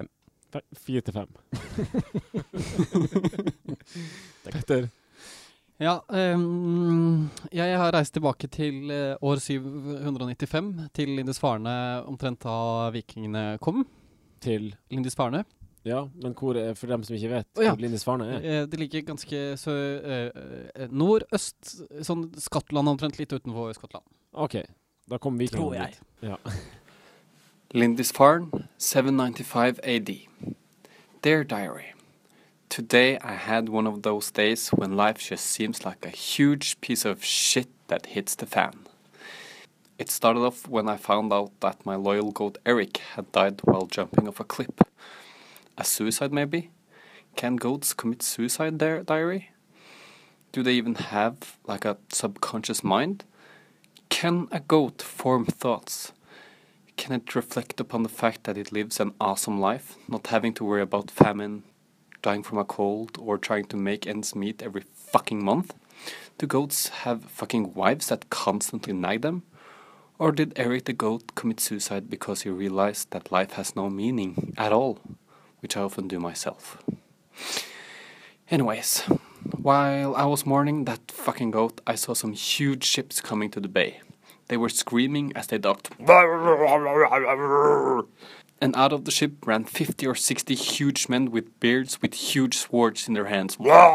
4 til 5. Petter. Ja, jeg har reist tilbake til år 795, til Lindisfarne omtrent da vikingene kom. Til Lindisfarne. Ja, men hvor er, for dem som ikke vet, Ja. hvor Lindisfarne er? Det ligger ganske nord-øst, sånn Skottland omtrent, litt utenfor Skottland. Ok, da kom vikingene Tror jeg. dit. Ja. Lindisfarne, 795 AD. Dear Diary, today I had one of those days when life just seems like a huge piece of shit that hits the fan. It started off when I found out that my loyal goat Eric had died while jumping off a cliff. A suicide maybe? Can goats commit suicide, their diary? Do they even have like a subconscious mind? Can a goat form thoughts? Can it reflect upon the fact that it lives an awesome life, not having to worry about famine, dying from a cold, or trying to make ends meet every fucking month? Do goats have fucking wives that constantly nag them? Or did Eric the goat commit suicide because he realized that life has no meaning at all, which I often do myself? Anyways, while I was mourning that fucking goat, I saw some huge ships coming to the bay. They were screaming as they docked. And out of the ship ran 50 or 60 huge men with beards with huge swords in their hands.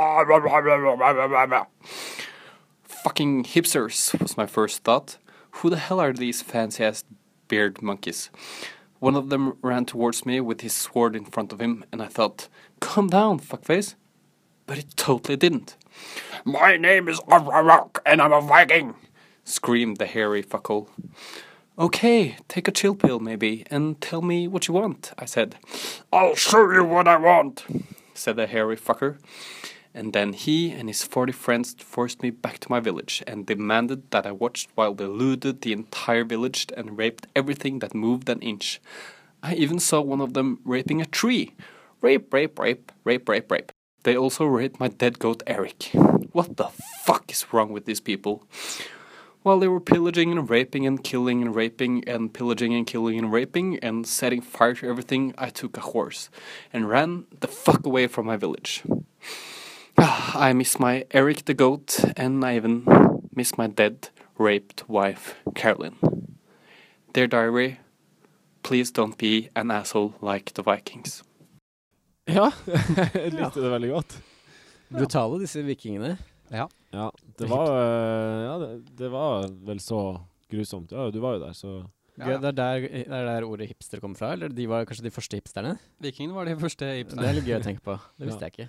Fucking hipsters was my first thought. Who the hell are these fancy-ass beard monkeys? One of them ran towards me with his sword in front of him, and I thought, calm down, fuckface. But it totally didn't. My name is Ararok, and I'm a Viking, screamed the hairy fuckhole. Okay, take a chill pill maybe, and tell me what you want, I said. I'll show you what I want, said the hairy fucker. And then he and his 40 friends forced me back to my village and demanded that I watched while they looted the entire village and raped everything that moved an inch. I even saw one of them raping a tree. Rape, rape, rape, rape, rape, rape. They also raped my dead goat Eric. What the fuck is wrong with these people? While they were pillaging and raping and killing and raping and pillaging and killing and raping and setting fire to everything, I took a horse and ran the fuck away from my village. I miss my Eric the goat, and I even miss my dead, raped wife, Carolyn. Dear diary, please don't be an asshole like the Vikings. Ja, jeg likte det veldig godt. Brutale, disse vikingene. Ja, det var, det var vel så grusomt. Ja, du var jo der, så... Ja. Det er der ordet hipster kommer fra, eller de var kanskje de første hipsterne? Vikingene var de første Det hipsterne. er litt gøy å tenke på. Det visste jeg ikke.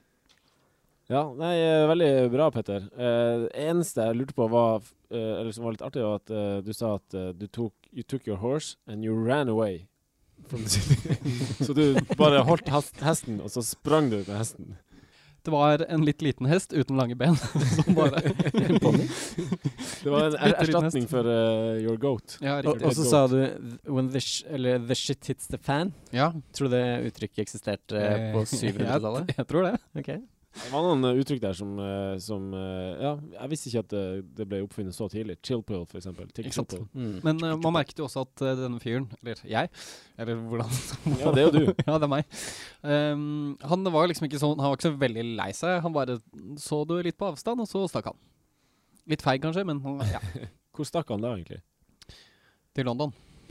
Ja, nei, veldig bra, Petter. Eneste jeg lurte på var, eller som var litt artig, var at du sa at you took your horse and you ran away from the city. Så du bare holdt hesten, og så sprang du med hesten. Det var en litt liten hest uten lange ben. Som bare en pony. Det var en erstatning for your goat. Ja, Og riktig. så sa du when the shit hits the fan. Ja, Tror du det uttrykket eksisterte på 700-tallet? jeg tror det. Ok. Det var noen uttrykk der som ja, jeg visste ikke at det ble oppfunnet så tidlig. Chill pill, for eksempel. Take Ikke sant? chill pill. Mm. Men man merket jo også at denne fyren, eller jeg, eller hvordan Ja, det er jo du. Ja, det er meg. Han var liksom ikke sånn, han var ikke så veldig lei seg. Han bare så du litt på avstand, og så stakk han. Litt feig kanskje, men ja. Hvor stakk han da, egentlig? Til London.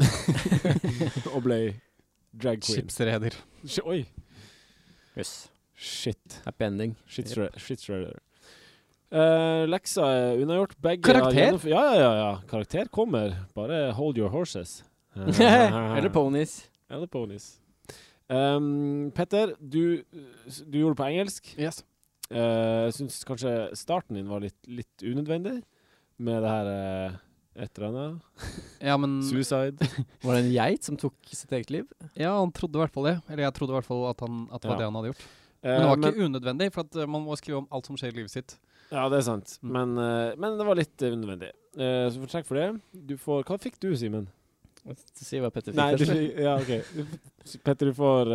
Og ble drag queen. Skipsreder. Oi! Yes. Shit. Happy ending. Shit shredder. Leksa er unnagjort. Begge Karakter? Ja. Karakter kommer. Bare hold your horses. Eller ponies. Eller ponies. Petter, du gjorde det på engelsk. Yes. Jeg synes kanskje starten din var litt unødvendig med det her et eller annet. Ja, men Suicide. Var det en geit som tok sitt eget liv? ja, han trodde i hvert fall det. Eller jeg trodde i hvert fall at det var Ja. det han hadde gjort. Men det var ikke unødvendig, for at man må skrive om alt som skjer i livet sitt. Ja, det er sant. Men det var litt unødvendig. Så får trekk for det. Du får... Hva fikk du, Simen? Si hva Petter fikk Nei, først. ja, ok. Petter, du får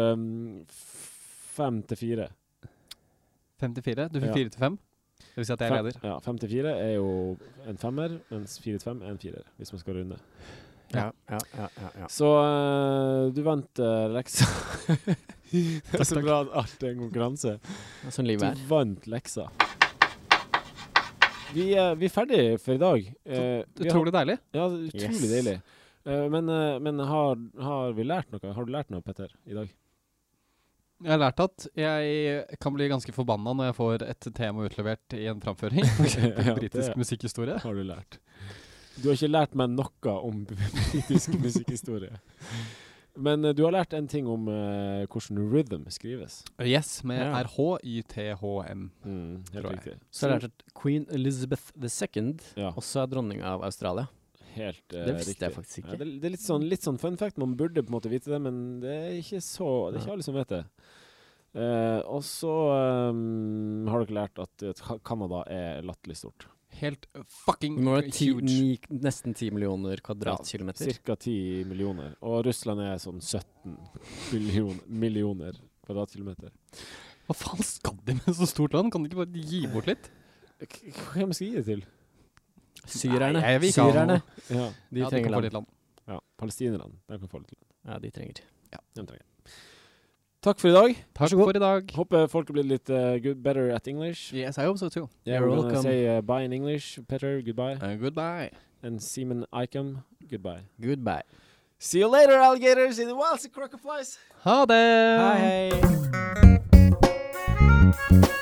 5-4. 5-4? Du fikk Ja. 4-5? Det vil si at jeg er leder. Ja, 5-4 er jo en femmer, mens 4-5 er en firer, hvis man skal runde. Ja. Så du vant leksa. Det er så bra at alt er en konkurranse. Sånn livet Du er. vant leksa. Vi er ferdige for i dag. Utrolig deilig. Ja, utrolig deilig. Men har vi lært noe? Har du lært noe, Petter, i dag? Jeg har lært at jeg kan bli ganske forbanna når jeg får et tema utlevert i en framføring. Ja, Britisk det musikkhistorie. har du lært. Du har ikke lært meg noe om britisk musikkhistorie. Men du har lært en ting om hvordan rhythm skrives. Yes, med Ja. RHYTHM. Helt Tror jeg. riktig. Så har jeg lært at Queen Elizabeth II Ja, også er dronning av Australia. helt Det visste riktig. jeg faktisk ikke. Ja, det er litt sånn fun fact. Man burde på en måte vite det, men det er ikke alle som vet det. Og så har dere lært at Canada er latterlig stort. Helt fucking Det må være huge. nesten 10 millioner kvadratkilometer. Cirka 10 millioner. Og Russland er sånn 17 millioner kvadratkilometer. Hva faen skal de med så stort land? Kan de ikke bare gi bort litt? Hvem skal gi det til? Syrerne. Nei, jeg vil ikke ha Syrerne. Ja, De Ja, de trenger kan få land. litt land. ja. Palestinerne. De kan få litt. Ja, de trenger. De trenger. Takk for i dag. Takk for i dag. Håper folk har blitt litt better at English. Yes, I hope so too. Yeah, You're we're gonna welcome. say bye in English. Peter, goodbye. Goodbye. And Seaman Icom, goodbye. Goodbye. See you later, alligators in the wilds and crocodiles. Ha det! Hei, hei.